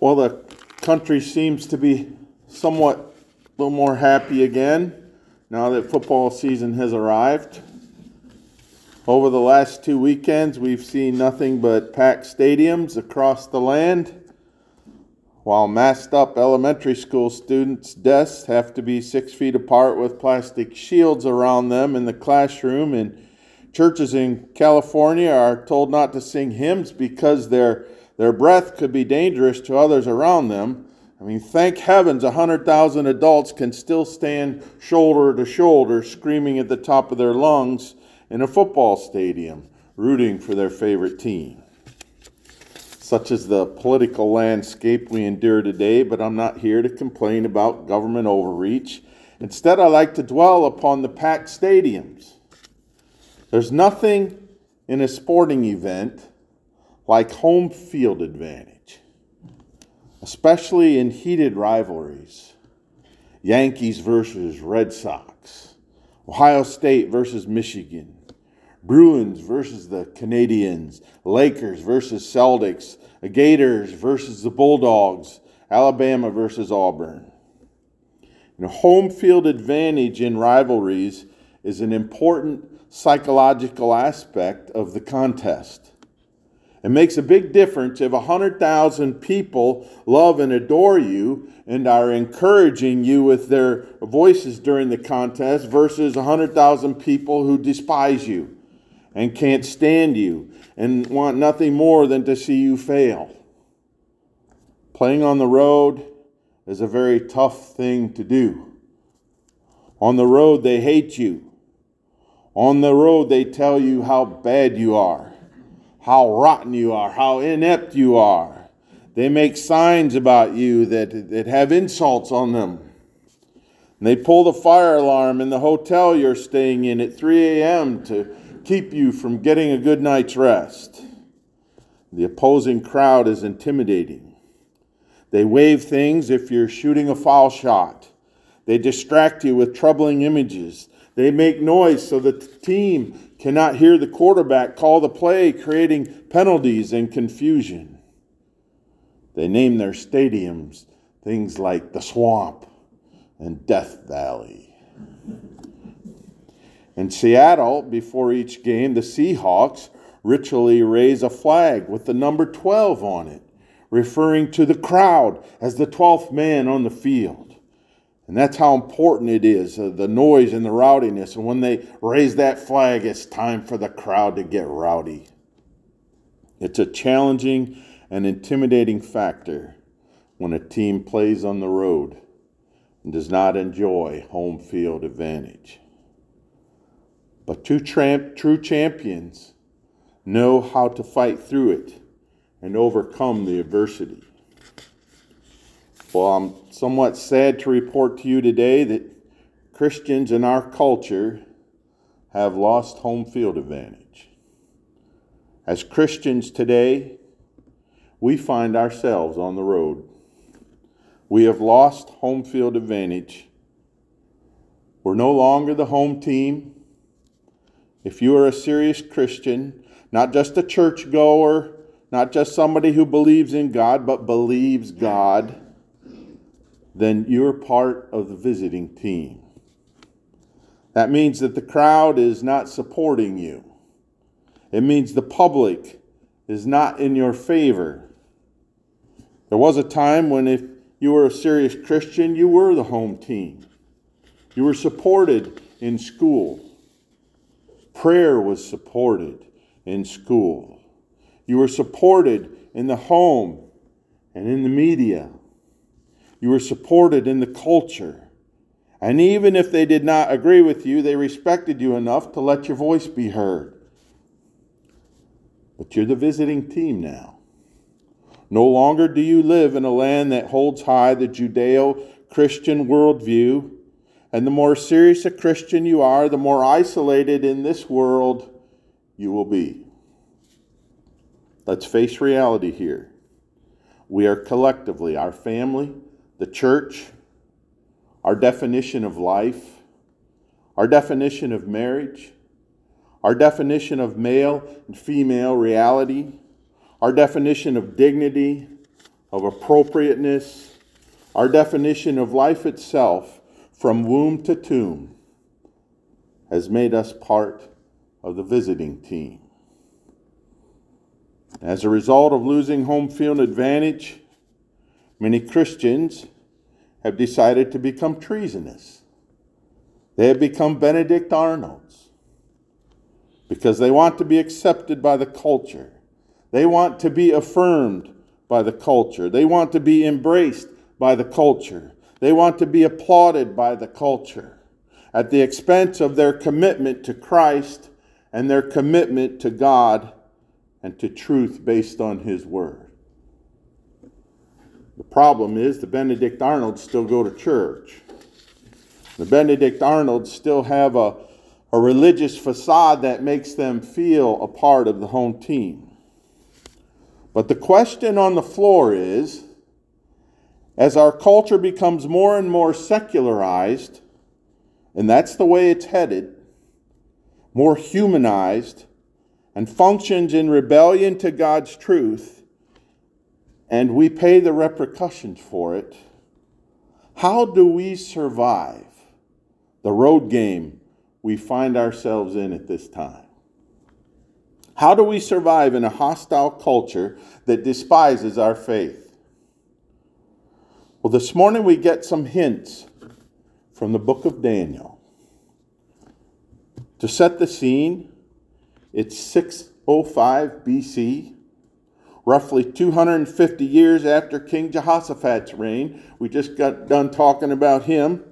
Well, the country seems to be somewhat a little more happy again now that football season has arrived. Over the last 2 weekends, we've seen nothing but packed stadiums across the land, while masked up elementary school students' desks have to be 6 feet apart with plastic shields around them in the classroom, and churches in California are told not to sing hymns because their breath could be dangerous to others around them. I mean, thank heavens 100,000 adults can still stand shoulder to shoulder screaming at the top of their lungs in a football stadium, rooting for their favorite team. Such is the political landscape we endure today, but I'm not here to complain about government overreach. Instead, I like to dwell upon the packed stadiums. There's nothing in a sporting event like home field advantage, especially in heated rivalries. Yankees versus Red Sox, Ohio State versus Michigan, Bruins versus the Canadiens, Lakers versus Celtics, the Gators versus the Bulldogs, Alabama versus Auburn. Home field advantage in rivalries is an important psychological aspect of the contest. It makes a big difference if 100,000 people love and adore you and are encouraging you with their voices during the contest versus 100,000 people who despise you and can't stand you and want nothing more than to see you fail. Playing on the road is a very tough thing to do. On the road, they hate you. On the road, they tell you how bad you are, how rotten you are, how inept you are. They make signs about you that have insults on them. And they pull the fire alarm in the hotel you're staying in at 3 a.m. to keep you from getting a good night's rest. The opposing crowd is intimidating. They wave things if you're shooting a foul shot. They distract you with troubling images. They make noise so that the team cannot hear the quarterback call the play, creating penalties and confusion. They name their stadiums things like the Swamp and Death Valley. In Seattle, before each game, the Seahawks ritually raise a flag with the number 12 on it, referring to the crowd as the 12th man on the field. And that's how important it is, the noise and the rowdiness. And when they raise that flag, it's time for the crowd to get rowdy. It's a challenging and intimidating factor when a team plays on the road and does not enjoy home field advantage. But true champions know how to fight through it and overcome the adversity. Well, I'm somewhat sad to report to you today that Christians in our culture have lost home field advantage. As Christians today, we find ourselves on the road. We have lost home field advantage. We're no longer the home team. If you are a serious Christian, not just a churchgoer, not just somebody who believes in God, but believes God, then you're part of the visiting team. That means that the crowd is not supporting you. It means the public is not in your favor. There was a time when if you were a serious Christian, you were the home team. You were supported in school. Prayer was supported in school. You were supported in the home and in the media. You were supported in the culture. And even if they did not agree with you, they respected you enough to let your voice be heard. But you're the visiting team now. No longer do you live in a land that holds high the Judeo-Christian worldview. And the more serious a Christian you are, the more isolated in this world you will be. Let's face reality here. We are collectively, our family, the church, our definition of life, our definition of marriage, our definition of male and female reality, our definition of dignity, of appropriateness, our definition of life itself, from womb to tomb, has made us part of the visiting team. As a result of losing home field advantage, many Christians have decided to become treasonous. They have become Benedict Arnolds because they want to be accepted by the culture. They want to be affirmed by the culture. They want to be embraced by the culture. They want to be applauded by the culture at the expense of their commitment to Christ and their commitment to God and to truth based on His Word. The problem is the Benedict Arnolds still go to church. The Benedict Arnolds still have a religious facade that makes them feel a part of the home team. But the question on the floor is, as our culture becomes more and more secularized, and that's the way it's headed, more humanized, and functions in rebellion to God's truth, and we pay the repercussions for it, how do we survive the road game we find ourselves in at this time? How do we survive in a hostile culture that despises our faith? Well, this morning we get some hints from the book of Daniel. To set the scene, it's 605 BC, roughly 250 years after King Jehoshaphat's reign. We just got done talking about him.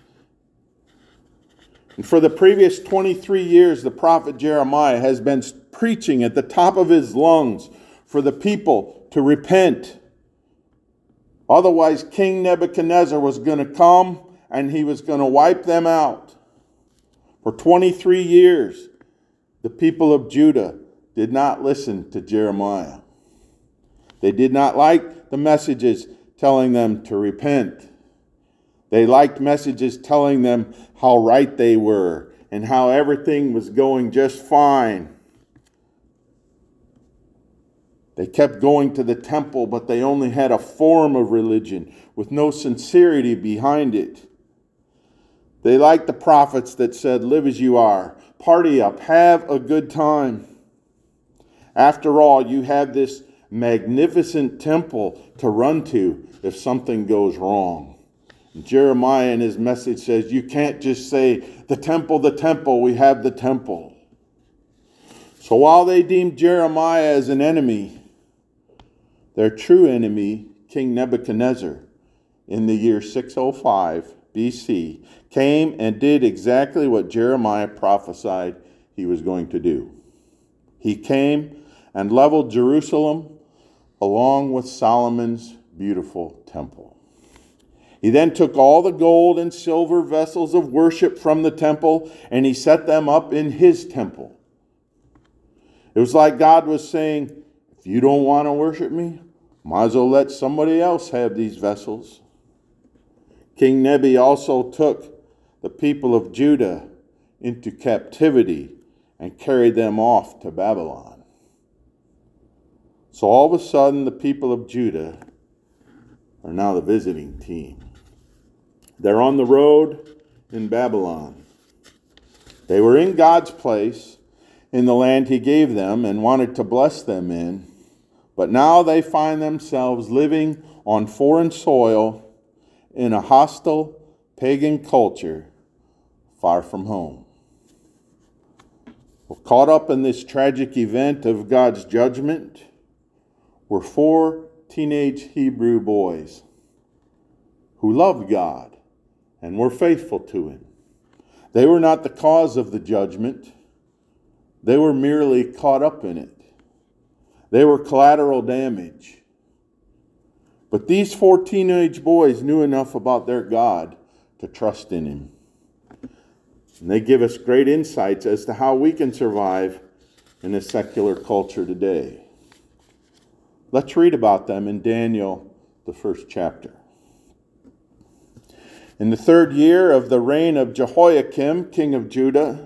And for the previous 23 years, the prophet Jeremiah has been preaching at the top of his lungs for the people to repent. Otherwise, King Nebuchadnezzar was going to come and he was going to wipe them out. For 23 years, the people of Judah did not listen to Jeremiah. They did not like the messages telling them to repent. They liked messages telling them how right they were and how everything was going just fine. They kept going to the temple, but they only had a form of religion with no sincerity behind it. They liked the prophets that said, live as you are, party up, have a good time. After all, you have this magnificent temple to run to if something goes wrong. And Jeremiah in his message says, you can't just say, the temple, we have the temple. So while they deemed Jeremiah as an enemy, their true enemy, King Nebuchadnezzar, in the year 605 BC, came and did exactly what Jeremiah prophesied he was going to do. He came and leveled Jerusalem along with Solomon's beautiful temple. He then took all the gold and silver vessels of worship from the temple and he set them up in his temple. It was like God was saying, if you don't want to worship me, might as well let somebody else have these vessels. King Nebi also took the people of Judah into captivity and carried them off to Babylon. So all of a sudden, the people of Judah are now the visiting team. They're on the road in Babylon. They were in God's place in the land He gave them and wanted to bless them in, but now they find themselves living on foreign soil in a hostile pagan culture far from home. Well, caught up in this tragic event of God's judgment were 4 teenage Hebrew boys who loved God and were faithful to Him. They were not the cause of the judgment. They were merely caught up in it. They were collateral damage. But these 4 teenage boys knew enough about their God to trust in Him. And they give us great insights as to how we can survive in a secular culture today. Let's read about them in Daniel, the 1st chapter. In the 3rd year of the reign of Jehoiakim, king of Judah,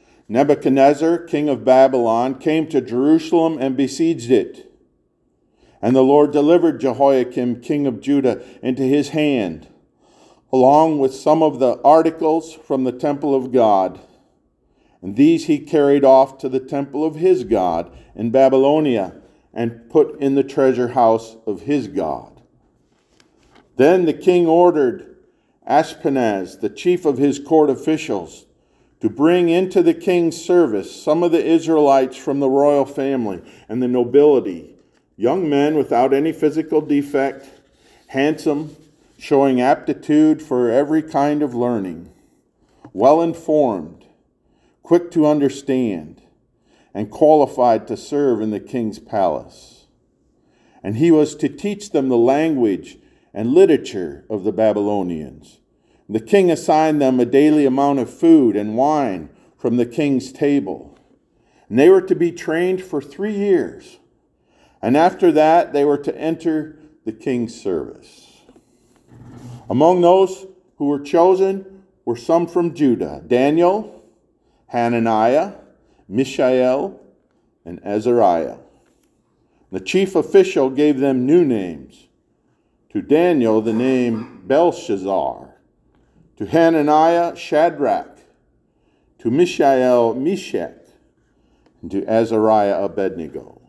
Nebuchadnezzar, king of Babylon, came to Jerusalem and besieged it. And the Lord delivered Jehoiakim, king of Judah, into his hand, along with some of the articles from the temple of God. And these he carried off to the temple of his God in Babylonia, and put in the treasure house of his God. Then the king ordered Ashpenaz, the chief of his court officials, to bring into the king's service some of the Israelites from the royal family and the nobility, young men without any physical defect, handsome, showing aptitude for every kind of learning, well-informed, quick to understand, and qualified to serve in the king's palace. And he was to teach them the language and literature of the Babylonians. The king assigned them a daily amount of food and wine from the king's table. And they were to be trained for 3 years. And after that, they were to enter the king's service. Among those who were chosen were some from Judah: Daniel, Hananiah, Mishael, and Azariah. The chief official gave them new names. To Daniel, the name Belshazzar. To Hananiah, Shadrach. To Mishael, Meshach. And to Azariah, Abednego.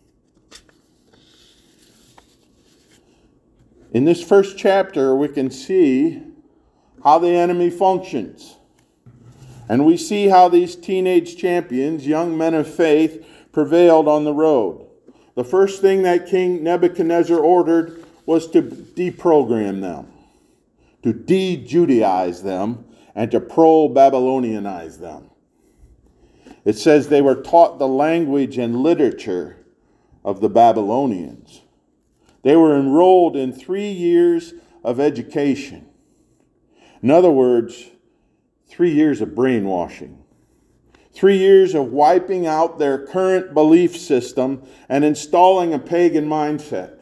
In this first chapter, we can see how the enemy functions. And we see how these teenage champions, young men of faith, prevailed on the road. The first thing that King Nebuchadnezzar ordered was to deprogram them, to de-Judaize them, and to pro-Babylonianize them. It says they were taught the language and literature of the Babylonians. They were enrolled in 3 years of education. In other words, 3 years of brainwashing. 3 years of wiping out their current belief system and installing a pagan mindset.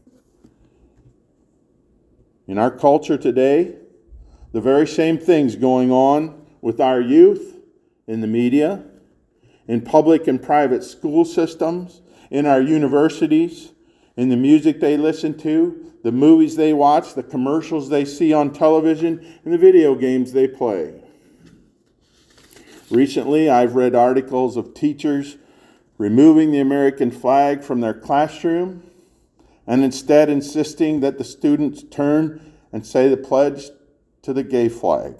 In our culture today, the very same things going on with our youth, in the media, in public and private school systems, in our universities, in the music they listen to, the movies they watch, the commercials they see on television, and the video games they play. Recently, I've read articles of teachers removing the American flag from their classroom and instead insisting that the students turn and say the pledge to the gay flag.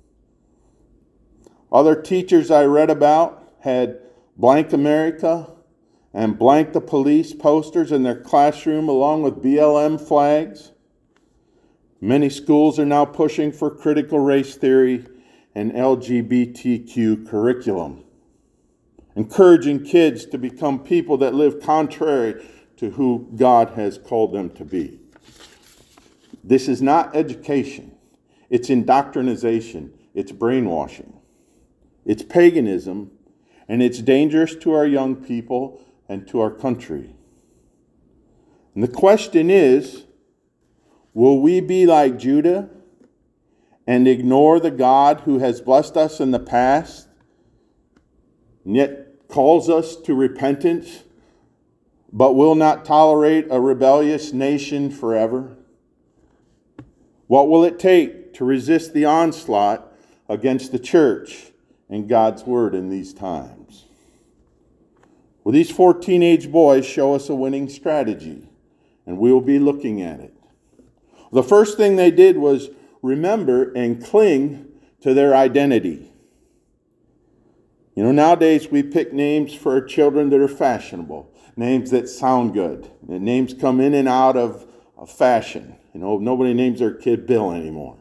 Other teachers I read about had blank America and blank the police posters in their classroom along with BLM flags. Many schools are now pushing for critical race theory and LGBTQ curriculum, encouraging kids to become people that live contrary to who God has called them to be. This is not education. It's indoctrination. It's brainwashing. It's paganism, and it's dangerous to our young people and to our country. And the question is, will we be like Judah and ignore the God who has blessed us in the past, and yet calls us to repentance, but will not tolerate a rebellious nation forever? What will it take to resist the onslaught against the church and God's word in these times? Well, these 4 teenage boys show us a winning strategy, and we will be looking at it. The first thing they did was remember and cling to their identity. You know, nowadays we pick names for our children that are fashionable, names that sound good. And names come in and out of fashion. You know, nobody names their kid Bill anymore.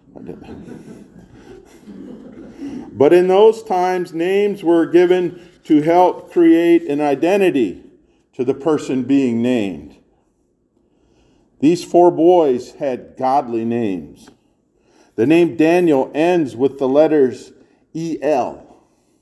But in those times, names were given to help create an identity to the person being named. These 4 boys had godly names. The name Daniel ends with the letters E-L.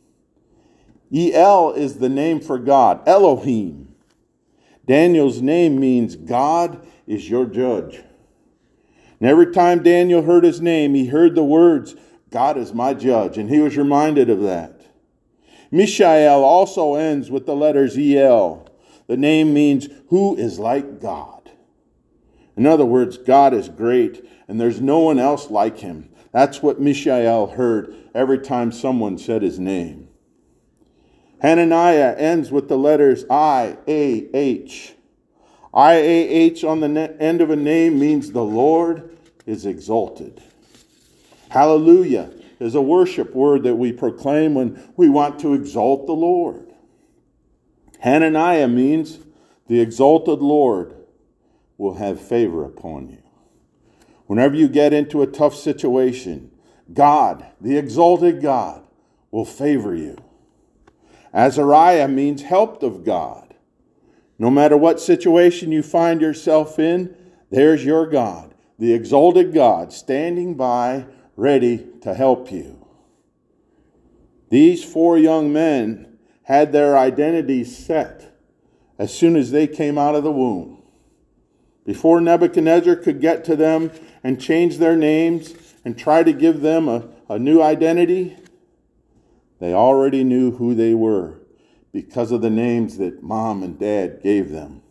E-L is the name for God, Elohim. Daniel's name means God is your judge. And every time Daniel heard his name, he heard the words, God is my judge, and he was reminded of that. Mishael also ends with the letters E-L. The name means who is like God. In other words, God is great and there's no one else like him. That's what Mishael heard every time someone said his name. Hananiah ends with the letters I-A-H. I-A-H on the end of a name means the Lord is exalted. Hallelujah is a worship word that we proclaim when we want to exalt the Lord. Hananiah means the exalted Lord will have favor upon you. Whenever you get into a tough situation, God, the exalted God, will favor you. Azariah means helped of God. No matter what situation you find yourself in, there's your God, the exalted God, standing by, ready to help you. These 4 young men had their identities set as soon as they came out of the womb. Before Nebuchadnezzar could get to them and change their names and try to give them a new identity, they already knew who they were because of the names that mom and dad gave them.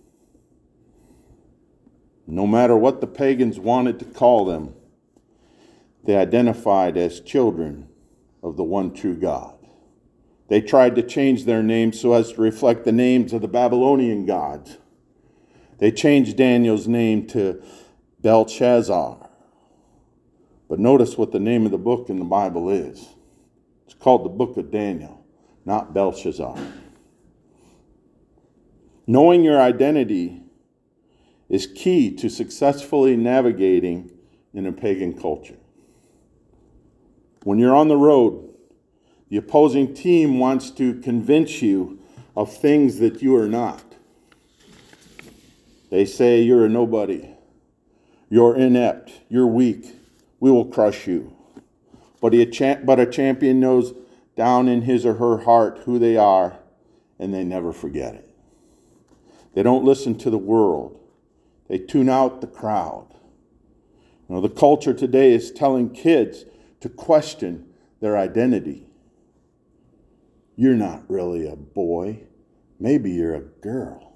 No matter what the pagans wanted to call them, they identified as children of the one true God. They tried to change their names so as to reflect the names of the Babylonian gods. They changed Daniel's name to Belshazzar. But notice what the name of the book in the Bible is. It's called the Book of Daniel, not Belshazzar. Knowing your identity is key to successfully navigating in a pagan culture. When you're on the road, the opposing team wants to convince you of things that you are not. They say you're a nobody, you're inept, you're weak, we will crush you. But a champion knows down in his or her heart who they are, and they never forget it. They don't listen to the world. They tune out the crowd. You know, the culture today is telling kids to question their identity. You're not really a boy. Maybe you're a girl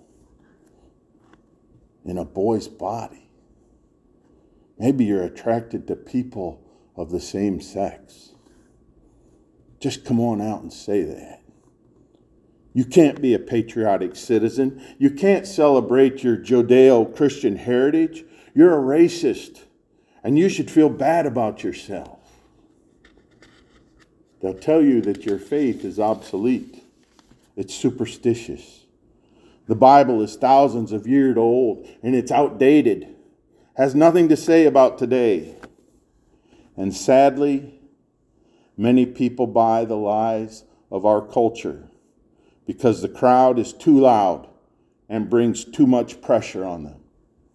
in a boy's body. Maybe you're attracted to people of the same sex. Just come on out and say that. You can't be a patriotic citizen. You can't celebrate your Judeo-Christian heritage. You're a racist, and you should feel bad about yourself. They'll tell you that your faith is obsolete. It's superstitious. The Bible is thousands of years old, and it's outdated. Has nothing to say about today. And sadly, many people buy the lies of our culture because the crowd is too loud and brings too much pressure on them.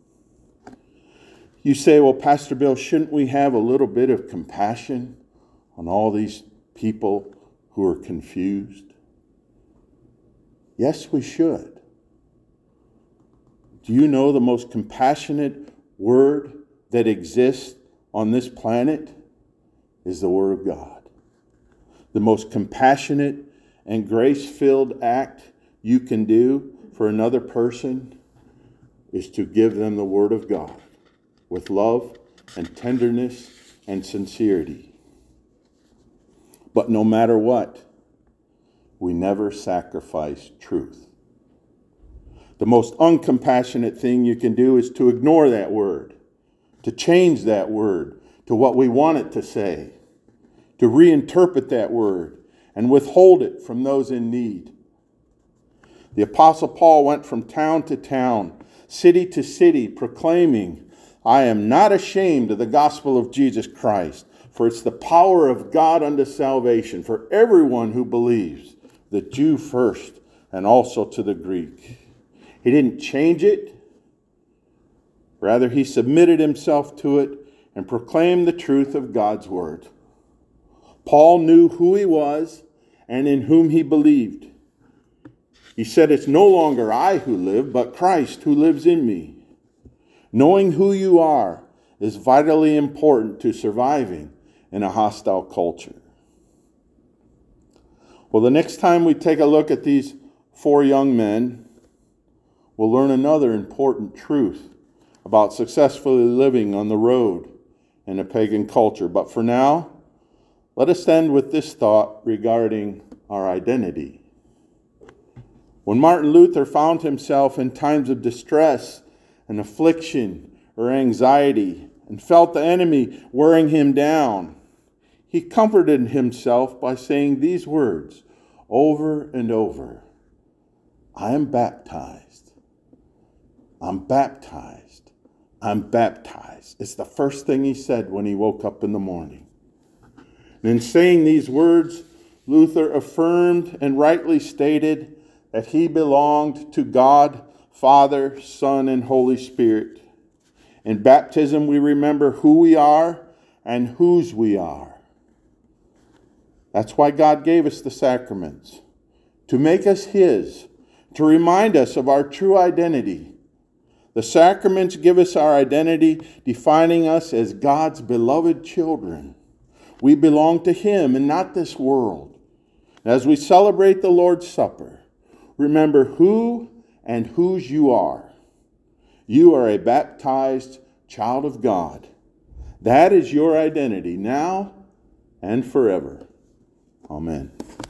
You say, well, Pastor Bill, shouldn't we have a little bit of compassion on all these people who are confused? Yes, we should. Do you know the most compassionate word that exists on this planet is the Word of God? The most compassionate and grace-filled act you can do for another person is to give them the Word of God with love and tenderness and sincerity. But no matter what, we never sacrifice truth. The most uncompassionate thing you can do is to ignore that word, to change that word to what we want it to say, to reinterpret that word and withhold it from those in need. The Apostle Paul went from town to town, city to city, proclaiming, I am not ashamed of the gospel of Jesus Christ, for it's the power of God unto salvation for everyone who believes, the Jew first and also to the Greek. He didn't change it. Rather, he submitted himself to it and proclaimed the truth of God's word. Paul knew who he was and in whom he believed. He said, it's no longer I who live, but Christ who lives in me. Knowing who you are is vitally important to surviving in a hostile culture. Well, the next time we take a look at these 4 young men, we'll learn another important truth about successfully living on the road in a pagan culture. But for now, let us end with this thought regarding our identity. When Martin Luther found himself in times of distress and affliction or anxiety and felt the enemy wearing him down, he comforted himself by saying these words over and over: I am baptized. I'm baptized. I'm baptized. It's the first thing he said when he woke up in the morning. And in saying these words, Luther affirmed and rightly stated that he belonged to God, Father, Son, and Holy Spirit. In baptism, we remember who we are and whose we are. That's why God gave us the sacraments, to make us His, to remind us of our true identity. The sacraments give us our identity, defining us as God's beloved children. We belong to Him and not this world. As we celebrate the Lord's Supper, remember who and whose you are. You are a baptized child of God. That is your identity now and forever. Amen.